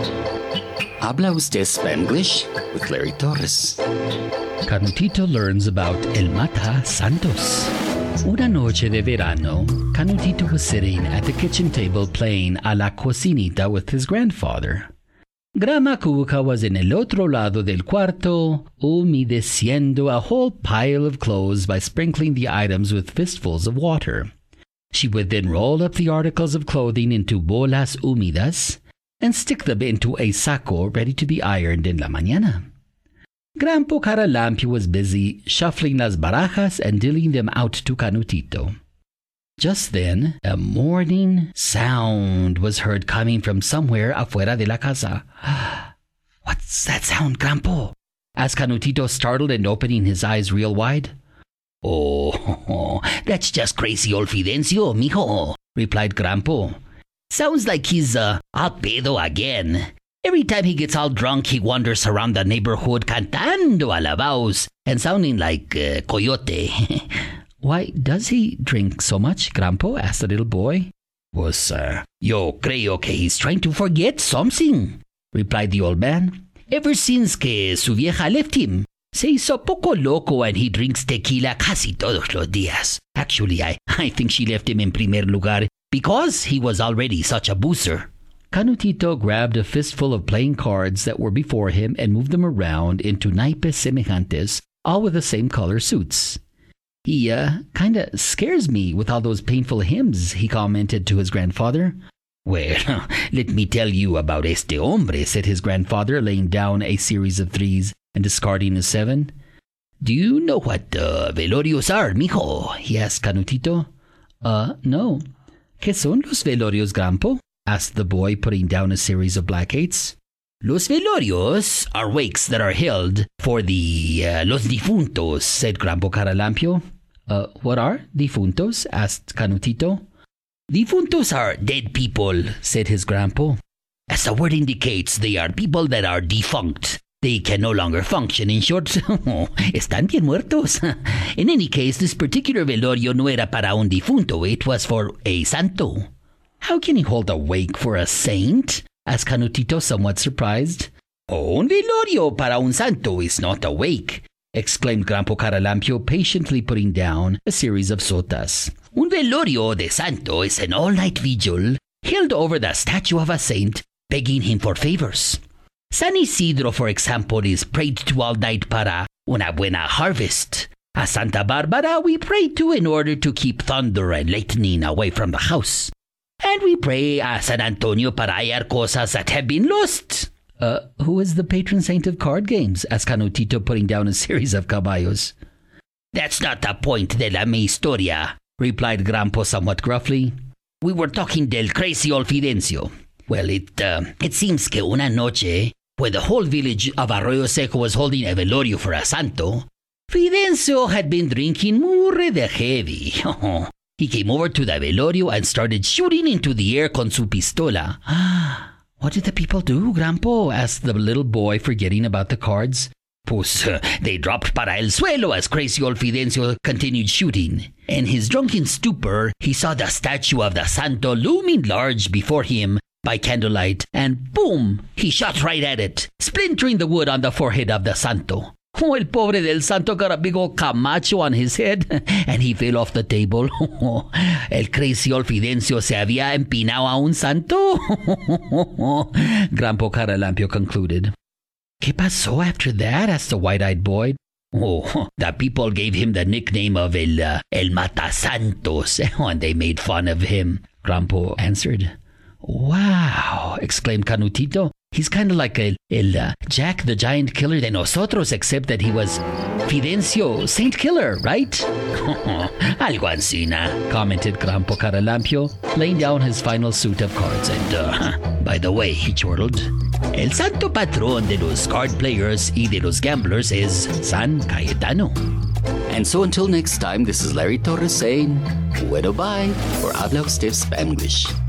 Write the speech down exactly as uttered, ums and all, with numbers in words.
Habla usted Spanglish with Larry Torres. Canutito learns about El Mata Santos. Una noche de verano, Canutito was sitting at the kitchen table playing a la cocinita with his grandfather. Grandma Cuca was en el otro lado del cuarto, humedeciendo a whole pile of clothes by sprinkling the items with fistfuls of water. She would then roll up the articles of clothing into bolas húmedas and stick them into a saco ready to be ironed en la mañana. Grandpa Caralampio was busy shuffling las barajas and dealing them out to Canutito. Just then, a morning sound was heard coming from somewhere afuera de la casa. "What's that sound, Grandpa?" asked Canutito, startled and opening his eyes real wide. "Oh, that's just crazy old Fidencio, mijo," replied Grandpa. "Sounds like he's uh, al pedo again. Every time he gets all drunk, he wanders around the neighborhood cantando alabaos and sounding like uh, coyote." "Why does he drink so much, Grandpa?" asked the little boy. "Pues, uh, yo creo que he's trying to forget something," replied the old man. "Ever since que su vieja left him, se hizo poco loco and he drinks tequila casi todos los días. Actually, I, I think she left him in primer lugar because he was already such a boozer." Canutito grabbed a fistful of playing cards that were before him and moved them around into naipes semejantes, all with the same color suits. "He, uh, kinda scares me with all those painful hymns," he commented to his grandfather. "Well, let me tell you about este hombre," said his grandfather, laying down a series of threes and discarding a seven. "Do you know what uh, velorios are, mijo?" he asked Canutito. Uh, no. ¿Qué son los velorios, Grandpa?" asked the boy, putting down a series of black eights. "Los velorios are wakes that are held for the uh, los difuntos," said Grandpa Caralampio. Uh, what are difuntos?" asked Canutito. "Difuntos are dead people," said his grandpa. "As the word indicates, they are people that are defunct. They can no longer function. In short, están bien muertos. In any case, this particular velorio no era para un difunto. It was for a santo." "How can he hold a wake for a saint?" asked Canutito, somewhat surprised. "Oh, un velorio para un santo is not a wake," exclaimed Grandpa Caralampio, patiently putting down a series of sotas. "Un velorio de santo is an all-night vigil held over the statue of a saint, begging him for favors. San Isidro, for example, is prayed to all night para una buena harvest. A Santa Barbara we pray to in order to keep thunder and lightning away from the house. And we pray a San Antonio para hallar cosas that have been lost." Uh, who is the patron saint of card games?" asked Canutito, putting down a series of caballos. "That's not the point de la mi historia," replied Grandpa somewhat gruffly. "We were talking del crazy old Fidencio. Well, it, uh, it seems que una noche, when the whole village of Arroyo Seco was holding a velorio for a santo, Fidencio had been drinking murre de heavy. He came over to the velorio and started shooting into the air con su pistola." "What did the people do, Grandpa?" asked the little boy, forgetting about the cards. "Pues, uh, they dropped para el suelo as crazy old Fidencio continued shooting. In his drunken stupor, he saw the statue of the santo looming large before him by candlelight, and boom, he shot right at it, splintering the wood on the forehead of the santo. Oh, el pobre del santo got a big old camacho on his head, and he fell off the table. El crazy old Fidencio se había empinado a un santo." Grandpa Caralampio concluded. "¿Qué pasó after that?" asked the wide-eyed boy. "Oh, the people gave him the nickname of El, uh, El Matasantos, and they made fun of him," Grandpa answered. "Wow," exclaimed Canutito. "He's kind of like El, el uh, Jack the Giant Killer de nosotros, except that he was Fidencio, Saint Killer, right?" "Algo ansina," commented Grandpa Caralampio, laying down his final suit of cards. "And, uh, by the way," he chortled, "el santo patrón de los card players y de los gamblers is San Cayetano." And so until next time, this is Larry Torres saying, bueno bye, for Habla Usted Spanglish.